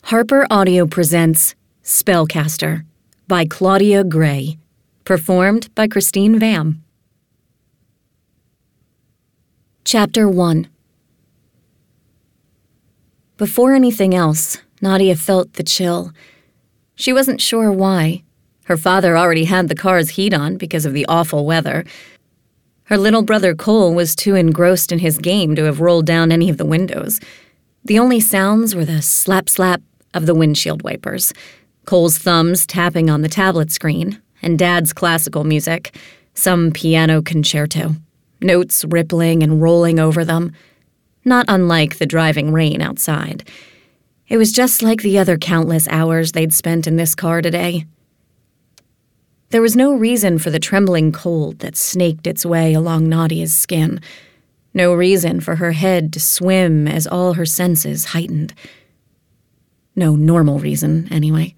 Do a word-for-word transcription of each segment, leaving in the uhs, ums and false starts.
Harper Audio presents Spellcaster by Claudia Gray, performed by Christine Vam. Chapter one. Before anything else, Nadia felt the chill. She wasn't sure why. Her father already had the car's heat on because of the awful weather. Her little brother Cole was too engrossed in his game to have rolled down any of the windows. The only sounds were the slap-slap of the windshield wipers, Cole's thumbs tapping on the tablet screen, and Dad's classical music, some piano concerto, notes rippling and rolling over them, not unlike the driving rain outside. It was just like the other countless hours they'd spent in this car today. There was no reason for the trembling cold that snaked its way along Nadia's skin, no reason for her head to swim as all her senses heightened. No normal reason, anyway.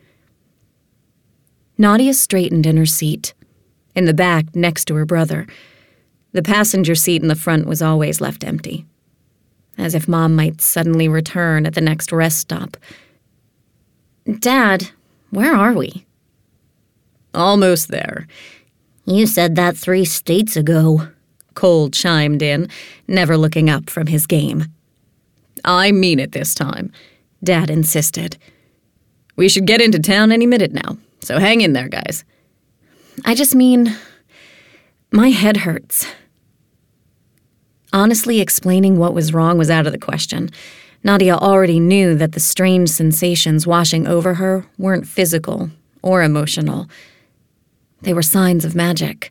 Nadia straightened in her seat, in the back next to her brother. The passenger seat in the front was always left empty, as if Mom might suddenly return at the next rest stop. "Dad, where are we?" "Almost there." "You said that three states ago," Cole chimed in, never looking up from his game. "I mean it this time," Dad insisted. "We should get into town any minute now, so hang in there, guys." "I just mean, my head hurts." Honestly, explaining what was wrong was out of the question. Nadia already knew that the strange sensations washing over her weren't physical or emotional. They were signs of magic.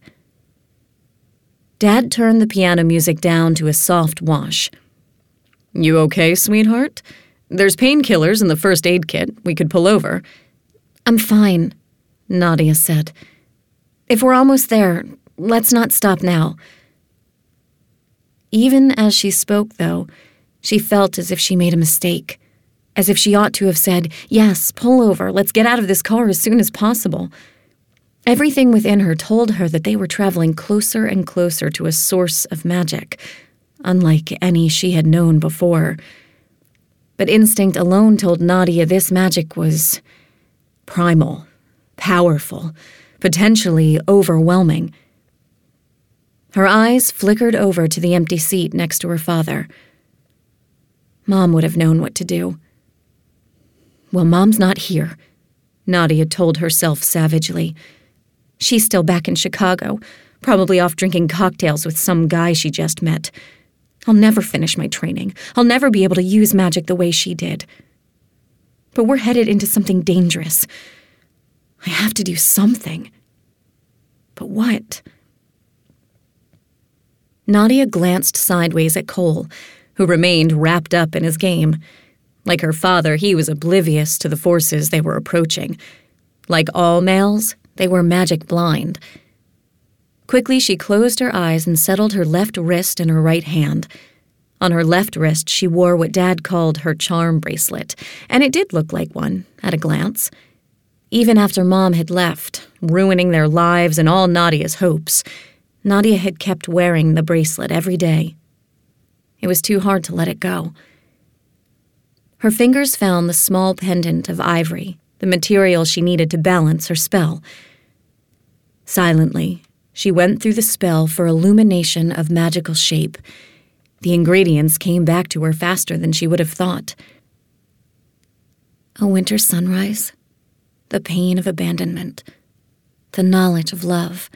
Dad turned the piano music down to a soft wash. "You okay, sweetheart? There's painkillers in the first aid kit. We could pull over." "I'm fine," Nadia said. "If we're almost there, let's not stop now." Even as she spoke, though, she felt as if she made a mistake, as if she ought to have said, "Yes, pull over, let's get out of this car as soon as possible." Everything within her told her that they were traveling closer and closer to a source of magic, unlike any she had known before. But instinct alone told Nadia this magic was primal, powerful, potentially overwhelming. Her eyes flickered over to the empty seat next to her father. Mom would have known what to do. "Well, Mom's not here," Nadia told herself savagely. "She's still back in Chicago, probably off drinking cocktails with some guy she just met. I'll never finish my training. I'll never be able to use magic the way she did. But we're headed into something dangerous. I have to do something. But what?" Nadia glanced sideways at Cole, who remained wrapped up in his game. Like her father, he was oblivious to the forces they were approaching. Like all males, they were magic blind. Quickly, she closed her eyes and settled her left wrist in her right hand. On her left wrist, she wore what Dad called her charm bracelet, and it did look like one, at a glance. Even after Mom had left, ruining their lives and all Nadia's hopes, Nadia had kept wearing the bracelet every day. It was too hard to let it go. Her fingers found the small pendant of ivory, the material she needed to balance her spell. Silently, she went through the spell for illumination of magical shape. The ingredients came back to her faster than she would have thought. A winter sunrise, the pain of abandonment, the knowledge of love.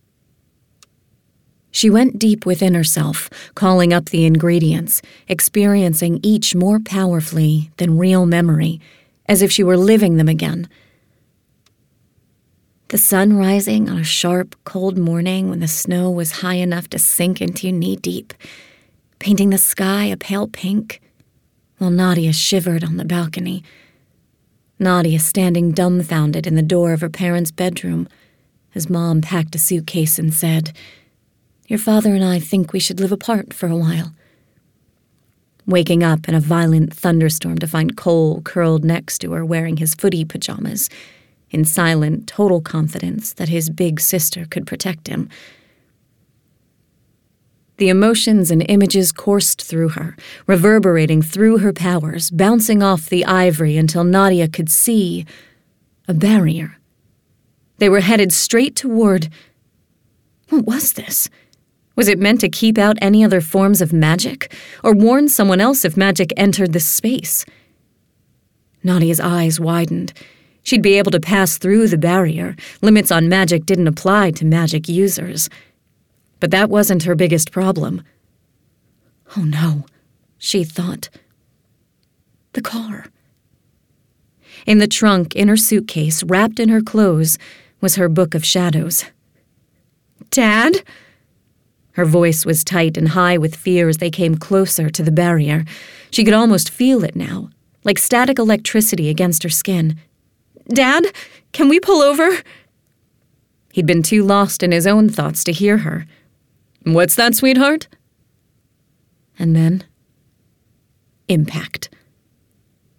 She went deep within herself, calling up the ingredients, experiencing each more powerfully than real memory, as if she were living them again. The sun rising on a sharp, cold morning when the snow was high enough to sink into knee-deep, painting the sky a pale pink, while Nadia shivered on the balcony. Nadia standing dumbfounded in the door of her parents' bedroom, as Mom packed a suitcase and said, "Your father and I think we should live apart for a while." Waking up in a violent thunderstorm to find Cole curled next to her wearing his footy pajamas, in silent, total confidence that his big sister could protect him. The emotions and images coursed through her, reverberating through her powers, bouncing off the ivory until Nadia could see a barrier. They were headed straight toward... What was this? Was it meant to keep out any other forms of magic, or warn someone else if magic entered this space? Nadia's eyes widened. She'd be able to pass through the barrier. Limits on magic didn't apply to magic users. But that wasn't her biggest problem. Oh no, she thought. The car. In the trunk, in her suitcase, wrapped in her clothes, was her book of shadows. Dad? Her voice was tight and high with fear as they came closer to the barrier. She could almost feel it now, like static electricity against her skin. Dad, can we pull over? He'd been too lost in his own thoughts to hear her. What's that, sweetheart? And then, impact.